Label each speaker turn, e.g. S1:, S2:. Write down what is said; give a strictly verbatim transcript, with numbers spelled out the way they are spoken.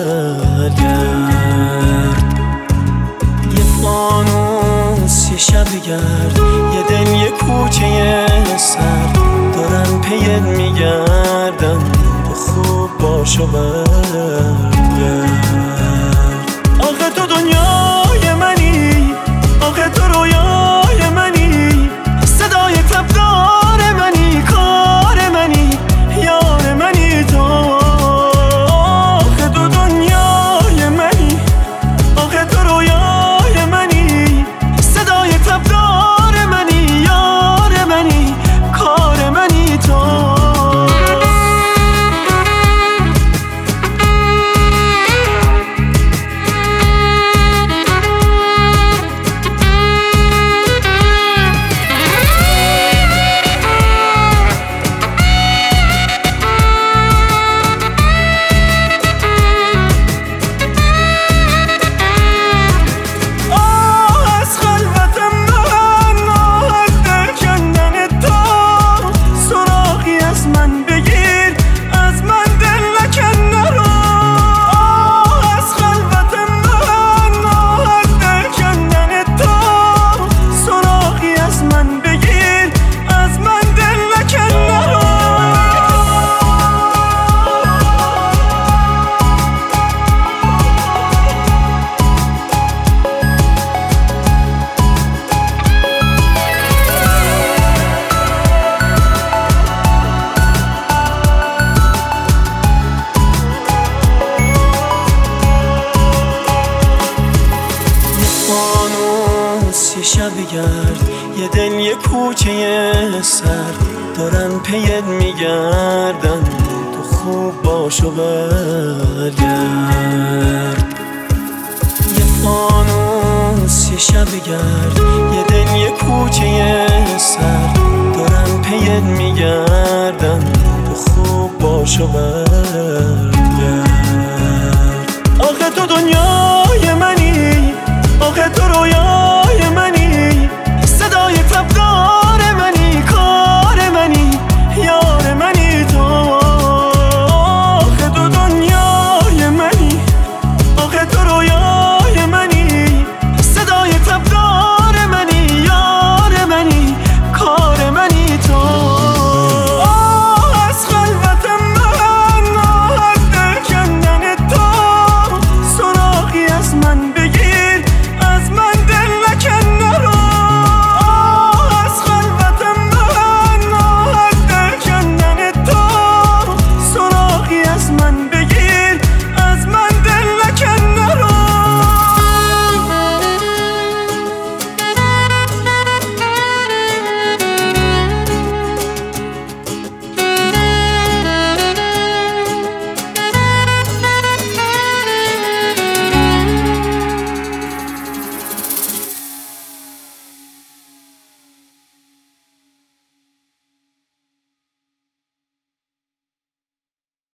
S1: برگرد. یه فانوس یه شب گرد، یه دل یه کوچه سر، دارن پیت میگردن تو خوب باش و برگرد. آخه تو دنیای منی، آخه تو رویای منی، صدای کلبدار منی، کار منی، یار منی تو. آخه تو دنیای منی، آخه تو رویای منی، صدای کلبدار منی، یار منی، کار منی تو. یه شب گرد، یه دل یه کوچه سر، دارن پیت میگردن تو خوب باش و برگرد. یه فانوس یه شب گرد، یه دل یه کوچه سر، دارن پیت میگردن تو خوب باش و برگرد.